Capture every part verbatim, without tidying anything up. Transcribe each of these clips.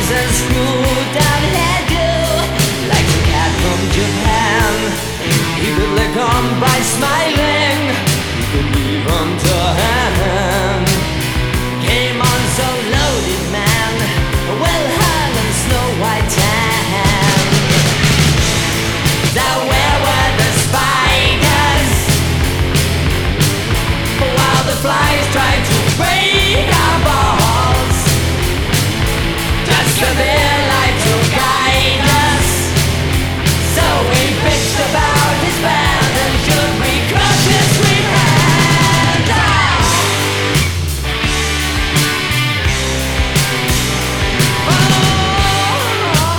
eyes and screwed down hairdo, like the cat from Japan. He could lick 'em by smiling, he could leave 'em to hand. Came on so loaded, man, Will Hunt and Snow White tan. Now where were the spiders while the flies tried to break our balls? Just a their light to guide us. So we bitched about his band, and should we crush his sweet hand? Ah! Oh.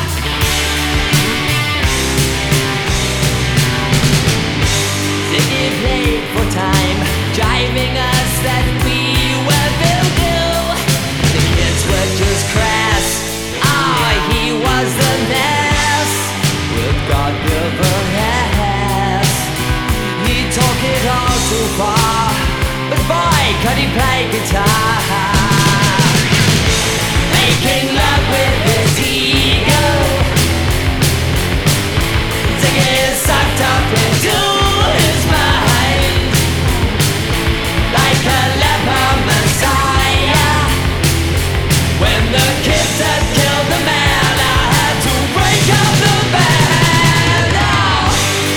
Ziggy played for time, jiving us that we were voodoo. The kids were just crass. Ah, he was the mess with God-given ass. He took it all too far, but boy, could he play guitar. Making love with his ego, Ziggy sucked up into his mind like a leper messiah. When the kids had killed the man, I had to break up the band. Oh.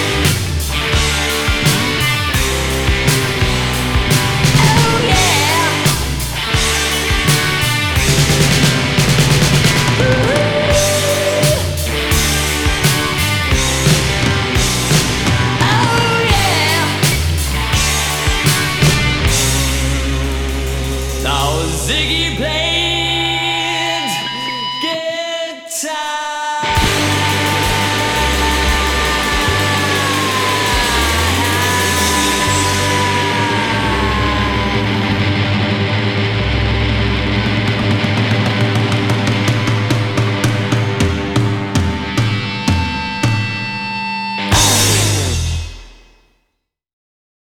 Oh yeah. Ooh. Oh yeah. Now Ziggy played